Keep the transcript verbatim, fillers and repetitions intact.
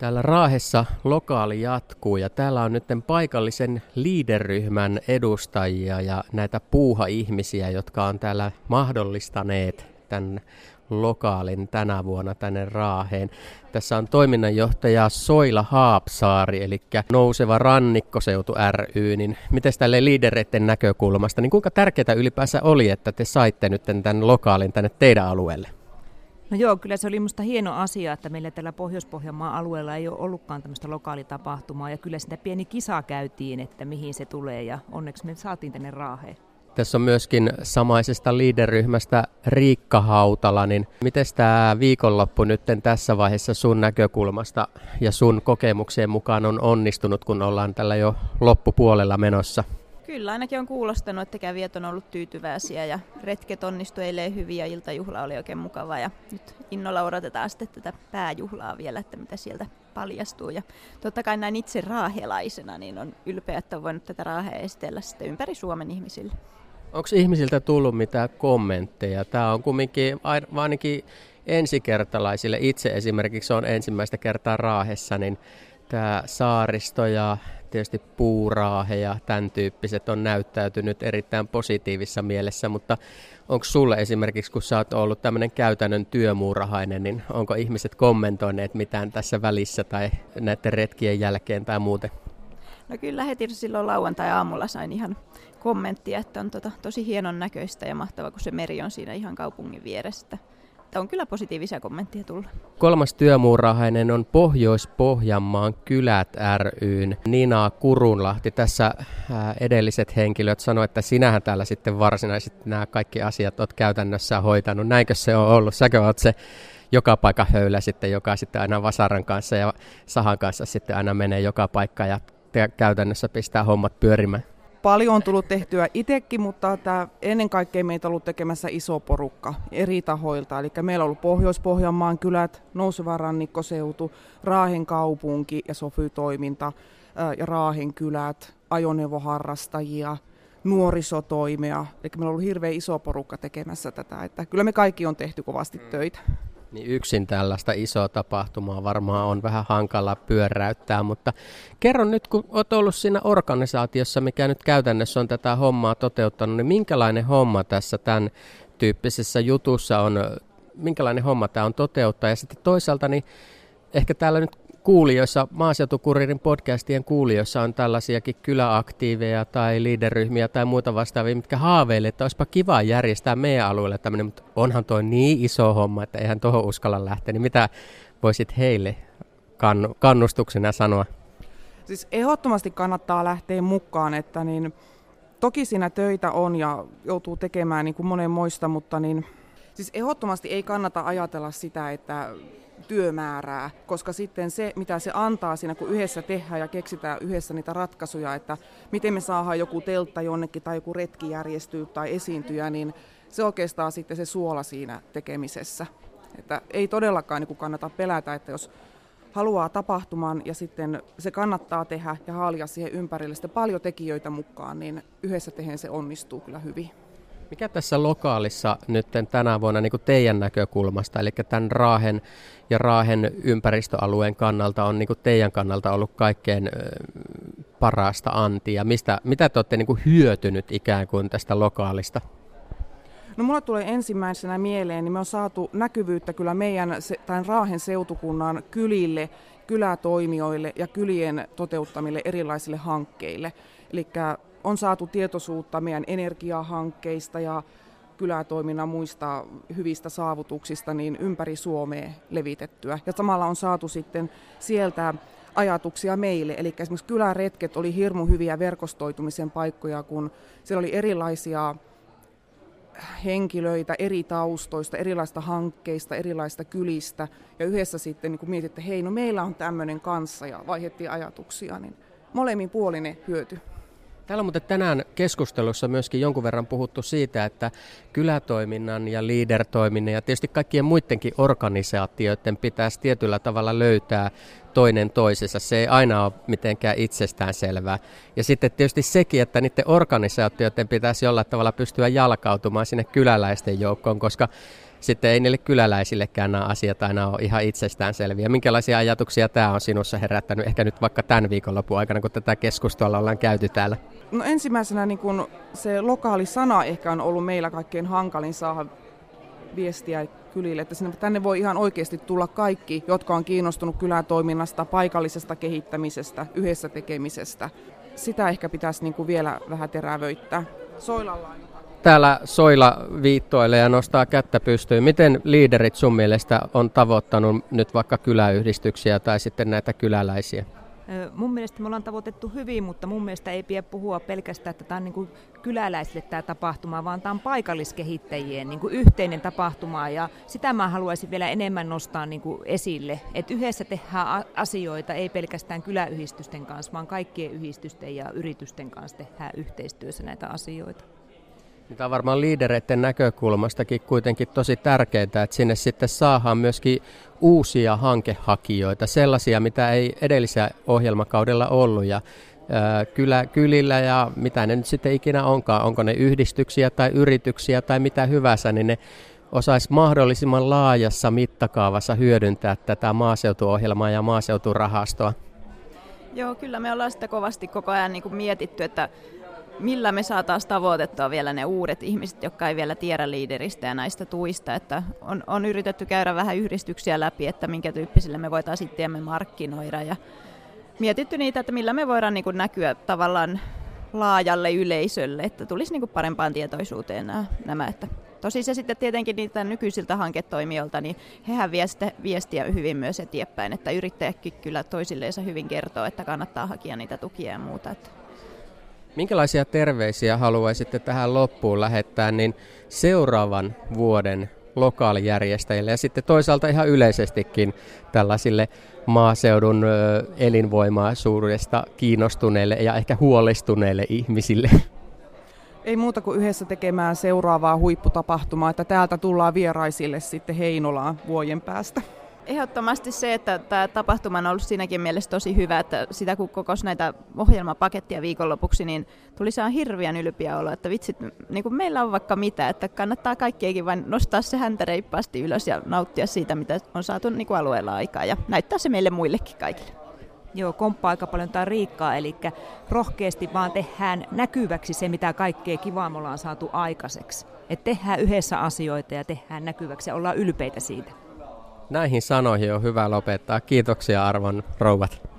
Täällä Raahessa lokaali jatkuu ja täällä on nyt paikallisen liiderryhmän edustajia ja näitä puuha-ihmisiä, jotka on täällä mahdollistaneet tämän lokaalin tänä vuonna tänne Raaheen. Tässä on toiminnanjohtaja Soila Haapsaari, eli Nouseva rannikkoseutu ry. Niin miten tälle liidereiden näkökulmasta, niin kuinka tärkeää ylipäänsä oli, että te saitte nyt tämän lokaalin tänne teidän alueelle? No joo, kyllä se oli minusta hieno asia, että meillä tällä Pohjois-Pohjanmaan alueella ei ole ollutkaan tämmöistä lokaalitapahtumaa, ja kyllä sitä pieni kisa käytiin, että mihin se tulee, ja onneksi me saatiin tänne Raaheen. Tässä on myöskin samaisesta liiderryhmästä Riikka Hautala, niin miten tämä viikonloppu nyt tässä vaiheessa sun näkökulmasta ja sun kokemuksien mukaan on onnistunut, kun ollaan tällä jo loppupuolella menossa? Kyllä, ainakin on kuulostanut, että kävijät on ollut tyytyväisiä ja retket onnistui eilen hyvin ja iltajuhla oli oikein mukava. Ja nyt innolla odotetaan sitten tätä pääjuhlaa vielä, että mitä sieltä paljastuu. Ja totta kai näin itse raahelaisena niin on ylpeä, että on voinut tätä Raahea esitellä sitten ympäri Suomen ihmisille. Onko ihmisiltä tullut mitään kommentteja? Tämä on kumminkin ainakin ensikertalaisille. Itse esimerkiksi on ensimmäistä kertaa Raahessa, niin tämä saaristo ja tietysti puuraahe ja tämän tyyppiset on näyttäytynyt erittäin positiivisessa mielessä, mutta onko sulle esimerkiksi, kun sä oot ollut tämmöinen käytännön työmuurahainen, niin onko ihmiset kommentoineet mitään tässä välissä tai näiden retkien jälkeen tai muuten? No kyllä heti silloin lauantai-aamulla sain ihan kommenttia, että on tota, tosi hienon näköistä ja mahtava, kun se meri on siinä ihan kaupungin vieressä. On kyllä positiivisia kommentteja tullut. Kolmas työmuurahainen on Pohjois-Pohjanmaan kylät ry:n Nina Kurunlahti. Tässä edelliset henkilöt sanoivat, että sinähän täällä sitten varsinaisesti nämä kaikki asiat olet käytännössä hoitanut. Näinkö se on ollut? Säkö olet se joka paikka höylä sitten, joka sitten aina vasaran kanssa ja sahan kanssa sitten aina menee joka paikka ja käytännössä pistää hommat pyörimään? Paljon on tullut tehtyä itsekin, mutta tämä ennen kaikkea meitä on ollut tekemässä iso porukka eri tahoilta. Eli meillä on ollut Pohjois-Pohjanmaan kylät, Nouseva rannikkoseutu, Raahen kaupunki ja Sofy-toiminta ja Raahen kylät, ajoneuvoharrastajia, nuorisotoimea. Eli meillä on ollut hirveän iso porukka tekemässä tätä. Että kyllä me kaikki on tehty kovasti töitä. Niin yksin tällaista isoa tapahtumaa varmaan on vähän hankala pyöräyttää, mutta kerro nyt, kun olet ollut siinä organisaatiossa, mikä nyt käytännössä on tätä hommaa toteuttanut, niin minkälainen homma tässä tämän tyyppisessä jutussa on, minkälainen homma tämä on toteuttaa, ja sitten toisaalta niin ehkä täällä nyt kuulijoissa, Maaseutukuriirin podcastien kuulijoissa on tällaisiakin kyläaktiiveja tai liiderryhmiä tai muuta vastaavia, mitkä haaveilee, että olisipa kiva järjestää meidän alueelle tämmöinen, mutta onhan toi niin iso homma, että eihän tuohon uskalla lähteä, niin mitä voisit heille kann- kannustuksena sanoa? Siis ehdottomasti kannattaa lähteä mukaan, että niin, toki siinä töitä on ja joutuu tekemään niin kuin monenmoista, mutta niin, siis ehdottomasti ei kannata ajatella sitä, että työmäärää, koska sitten se, mitä se antaa siinä, kun yhdessä tehdään ja keksitään yhdessä niitä ratkaisuja, että miten me saadaan joku teltta jonnekin tai joku retki järjestyy tai esiintyjä, niin se oikeastaan sitten se suola siinä tekemisessä. Että ei todellakaan niin kannata pelätä, että jos haluaa tapahtuman ja sitten se kannattaa tehdä ja haalia siihen ympärille sitten paljon tekijöitä mukaan, niin yhdessä tehden se onnistuu kyllä hyvin. Mikä tässä lokaalissa nyt tänä vuonna niin kuin teidän näkökulmasta, eli tämän Raahen ja Raahen ympäristöalueen kannalta on niin kuin teidän kannalta ollut kaikkein parasta antia? Mistä, mitä te olette niin kuin hyötynyt ikään kuin tästä lokaalista? No mulla tulee ensimmäisenä mieleen, niin me on saatu näkyvyyttä kyllä meidän tämän Raahen seutukunnan kylille, kylätoimijoille ja kylien toteuttamille erilaisille hankkeille. Eli on saatu tietoisuutta meidän energiahankkeista ja kylätoiminnan muista hyvistä saavutuksista niin ympäri Suomea levitettyä. Ja samalla on saatu sitten sieltä ajatuksia meille. Eli esimerkiksi kyläretket oli hirmu hyviä verkostoitumisen paikkoja, kun siellä oli erilaisia henkilöitä eri taustoista, erilaisista hankkeista, erilaisista kylistä. Ja yhdessä sitten niin kun mietit, että hei, no meillä on tämmöinen kanssa ja vaihdettiin ajatuksia, niin molemmin puolinen hyöty. Täällä on muuten tänään keskustelussa myöskin jonkun verran puhuttu siitä, että kylätoiminnan ja leader-toiminnan ja tietysti kaikkien muidenkin organisaatioiden pitäisi tietyllä tavalla löytää toinen toisessa. Se ei aina ole mitenkään itsestään selvää. Ja sitten tietysti sekin, että niiden organisaatioiden pitäisi jollain tavalla pystyä jalkautumaan sinne kyläläisten joukkoon, koska sitten ei niille kyläläisillekään nämä asiat aina ole ihan itsestäänselviä. Minkälaisia ajatuksia tämä on sinussa herättänyt ehkä nyt vaikka tämän viikonlopun aikana, kun tätä keskustelua ollaan käyty täällä? No ensimmäisenä niin kun se lokaali sana ehkä on ollut meillä kaikkein hankalin saada viestiä kylille, että sinne, tänne voi ihan oikeasti tulla kaikki, jotka on kiinnostunut kylätoiminnasta, paikallisesta kehittämisestä, yhdessä tekemisestä. Sitä ehkä pitäisi niin kuin vielä vähän terävöittää. Soilalla on. Täällä Soila viittoilee ja nostaa kättä pystyyn. Miten liiderit sun mielestä on tavoittanut nyt vaikka kyläyhdistyksiä tai sitten näitä kyläläisiä? Mun mielestä me ollaan tavoitettu hyvin, mutta mun mielestä ei pidä puhua pelkästään, että tämä on niin kuin kyläläisille tämä tapahtuma, vaan tämä on paikalliskehittäjien niin kuin yhteinen tapahtuma. Ja sitä mä haluaisin vielä enemmän nostaa niin kuin esille, että yhdessä tehdään asioita, ei pelkästään kyläyhdistysten kanssa, vaan kaikkien yhdistysten ja yritysten kanssa tehdään yhteistyössä näitä asioita. Tämä on varmaan liidereiden näkökulmastakin kuitenkin tosi tärkeää, että sinne sitten saadaan myöskin uusia hankehakijoita, sellaisia, mitä ei edellisellä ohjelmakaudella ollut. Ja, ää, kylä, kylillä ja mitä ne nyt sitten ikinä onkaan, onko ne yhdistyksiä tai yrityksiä tai mitä hyvänsä, niin ne osaisi mahdollisimman laajassa mittakaavassa hyödyntää tätä maaseutuohjelmaa ja maaseuturahastoa. Joo, kyllä me ollaan sitä kovasti koko ajan niin kuin mietitty, että millä me saataisiin tavoitettua vielä ne uudet ihmiset, jotka ei vielä tiedä liideristä ja näistä tuista. Että on, on yritetty käydä vähän yhdistyksiä läpi, että minkä tyyppisille me voitaisiin itseämme markkinoida. Ja mietitty niitä, että millä me voidaan niin kuin näkyä tavallaan laajalle yleisölle, että tulisi niin kuin parempaan tietoisuuteen nämä. nämä. Että tosi se sitten tietenkin niitä nykyisiltä hanketoimijoilta, niin hehän vie sitä viestiä hyvin myös eteenpäin, että yrittäjäkin kyllä toisilleensa hyvin kertoo, että kannattaa hakea niitä tukia ja muuta. Että minkälaisia terveisiä haluaisitte tähän loppuun lähettää niin seuraavan vuoden lokaalijärjestäjille ja sitten toisaalta ihan yleisestikin tällaisille maaseudun elinvoimaisuudesta kiinnostuneille ja ehkä huolestuneille ihmisille? Ei muuta kuin yhdessä tekemään seuraavaa huipputapahtumaa, että täältä tullaan vieraisille sitten Heinolaan vuoden päästä. Ehdottomasti se, että tämä tapahtuma on ollut siinäkin mielessä tosi hyvä, että sitä kun kokosi näitä ohjelmapakettia viikonlopuksi, niin tuli se hirveän ylpeä olo, että vitsit, niin kuin meillä on vaikka mitä, että kannattaa kaikkienkin vain nostaa se häntä reippaasti ylös ja nauttia siitä, mitä on saatu niin kuin alueella aikaa ja näyttää se meille muillekin kaikille. Joo, komppaa aika paljon tämä Riikkaa, eli rohkeasti vaan tehdään näkyväksi se, mitä kaikkea kivaa me ollaan saatu aikaiseksi. Että tehdään yhdessä asioita ja tehdään näkyväksi ja ollaan ylpeitä siitä. Näihin sanoihin on hyvä lopettaa. Kiitoksia arvon rouvat.